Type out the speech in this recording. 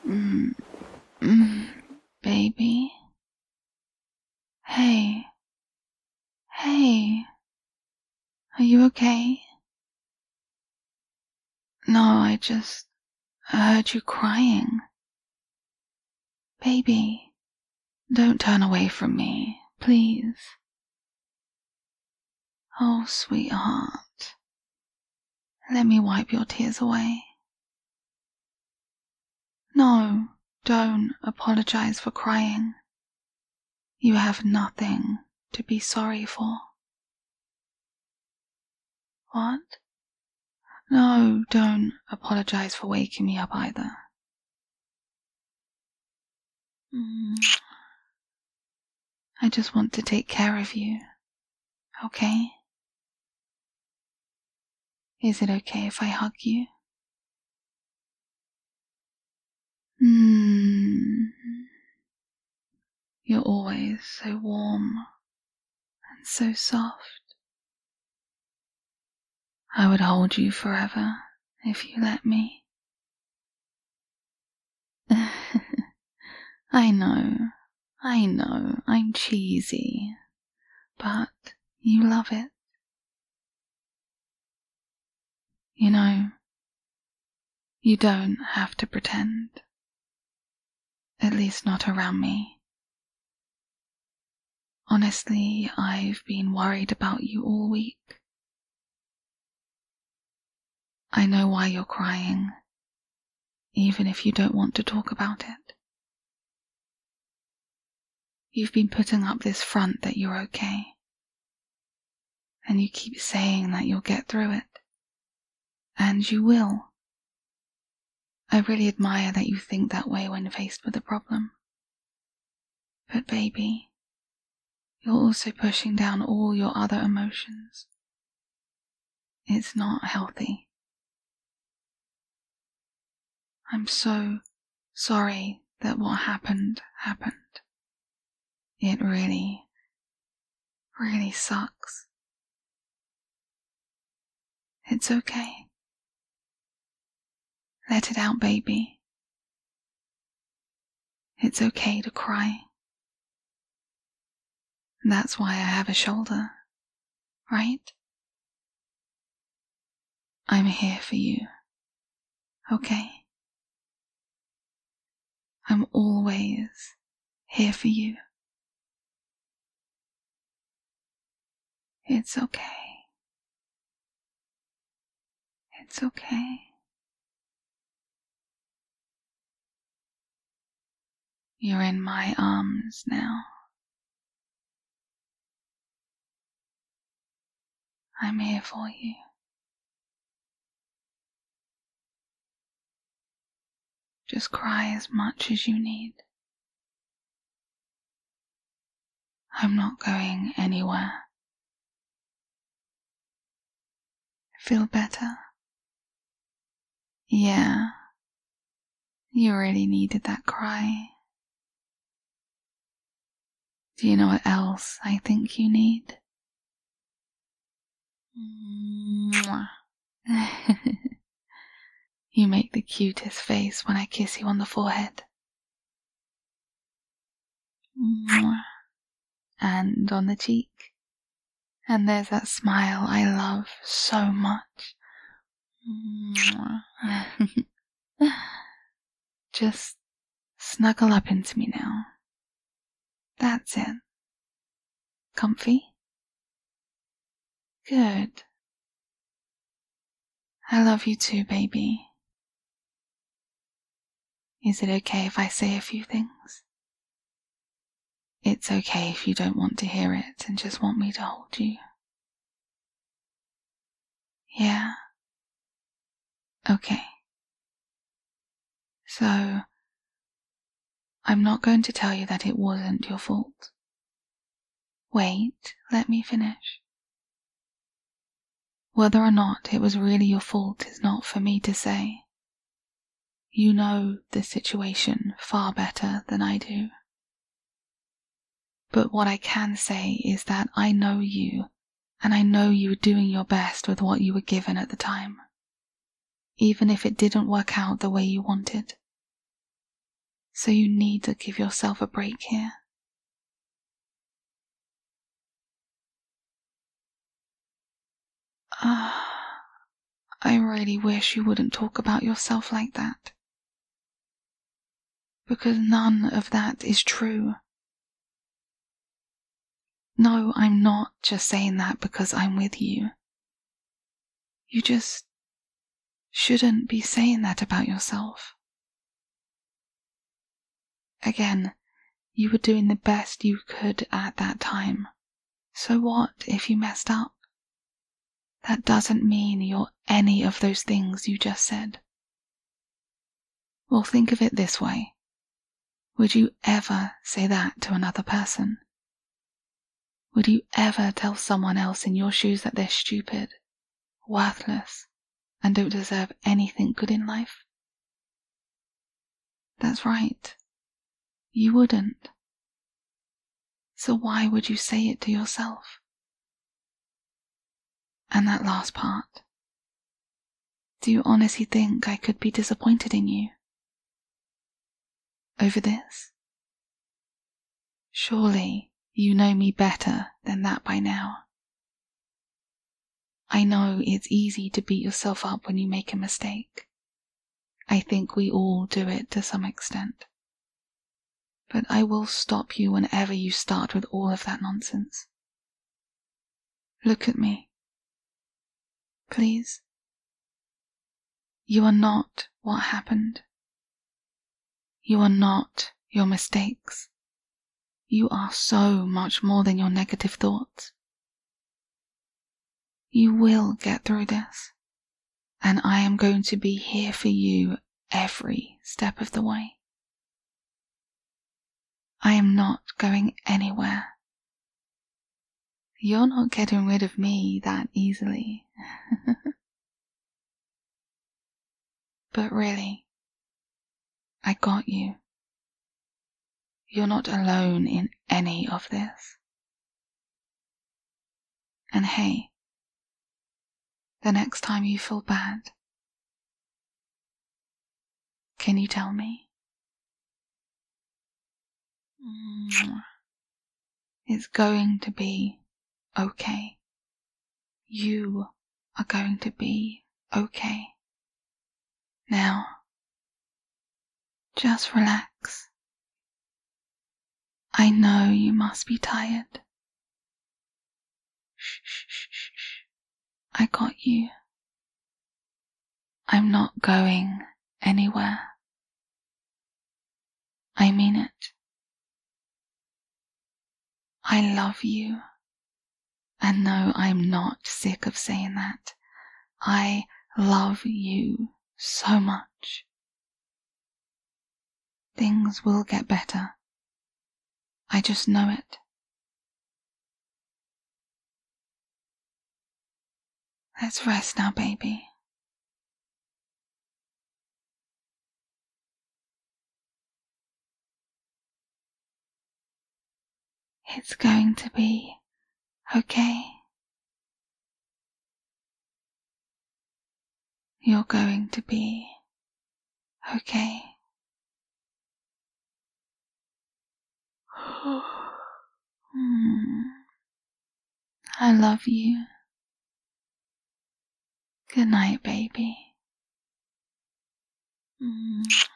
Mm, mm, baby. Hey, hey, are you okay? No, I just heard you crying. Baby, don't turn away from me, please. Oh, sweetheart, let me wipe your tears away. No, don't apologize for crying. You have nothing to be sorry for. What? No, don't apologize for waking me up either. I just want to take care of you, okay? Is it okay if I hug you? You're always so warm and so soft. I would hold you forever if you let me. I know, I'm cheesy, but you love it. You know, you don't have to pretend. At least not around me. Honestly, I've been worried about you all week. I know why you're crying, even if you don't want to talk about it. You've been putting up this front that you're okay, and you keep saying that you'll get through it. And you will. I really admire that you think that way when faced with a problem. But baby, you're also pushing down all your other emotions. It's not healthy. I'm so sorry that what happened. It really sucks. It's okay. Let it out, baby. It's okay to cry. That's why I have a shoulder, right? I'm here for you, okay? I'm always here for you. It's okay. It's okay. You're in my arms now. I'm here for you. Just cry as much as you need. I'm not going anywhere. Feel better? Yeah. You really needed that cry. Do you know what else I think you need? Mwah. You make the cutest face when I kiss you on the forehead. Mwah. And on the cheek. And there's that smile I love so much. Mwah. Just snuggle up into me now. That's it. Comfy? Good. I love you too, baby. Is it okay if I say a few things? It's okay if you don't want to hear it and just want me to hold you. Yeah? Okay. So, I'm not going to tell you that it wasn't your fault. Wait, let me finish. Whether or not it was really your fault is not for me to say. You know the situation far better than I do. But what I can say is that I know you, and I know you were doing your best with what you were given at the time, even if it didn't work out the way you wanted. So you need to give yourself a break here. I really wish you wouldn't talk about yourself like that. Because none of that is true. No, I'm not just saying that because I'm with you. You just shouldn't be saying that about yourself. Again, you were doing the best you could at that time. So what if you messed up? That doesn't mean you're any of those things you just said. Well, think of it this way. Would you ever say that to another person? Would you ever tell someone else in your shoes that they're stupid, worthless, and don't deserve anything good in life? That's right. You wouldn't. So why would you say it to yourself? And that last part. Do you honestly think I could be disappointed in you? Over this? Surely you know me better than that by now. I know it's easy to beat yourself up when you make a mistake. I think we all do it to some extent. But I will stop you whenever you start with all of that nonsense. Look at me. Please. You are not what happened. You are not your mistakes. You are so much more than your negative thoughts. You will get through this, and I am going to be here for you every step of the way. I am not going anywhere. You're not getting rid of me that easily. But really, I got you. You're not alone in any of this. And hey, the next time you feel bad, can you tell me? It's going to be okay. You are going to be okay. Now, just relax. I know you must be tired. Shh. I got you. I'm not going anywhere. I mean it. I love you. And no, I'm not sick of saying that. I love you so much. Things will get better. I just know it. Let's rest now, baby. It's going to be okay. You're going to be okay. I love you. Good night, baby.